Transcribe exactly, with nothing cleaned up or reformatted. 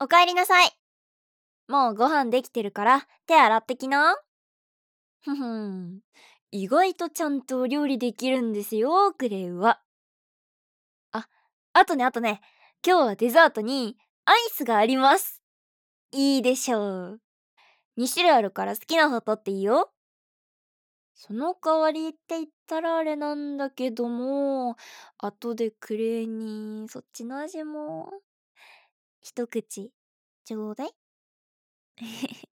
おかえりなさい。もうご飯できてるから手洗ってきな。ふふん。意外とちゃんとお料理できるんですよ、クレイは。あ、あとねあとね、今日はデザートにアイスがあります。いいでしょう。に種類あるから好きな方取っていいよ。その代わりって言ったらあれなんだけども、後でクレイにそっちの味も一口ちょうだい。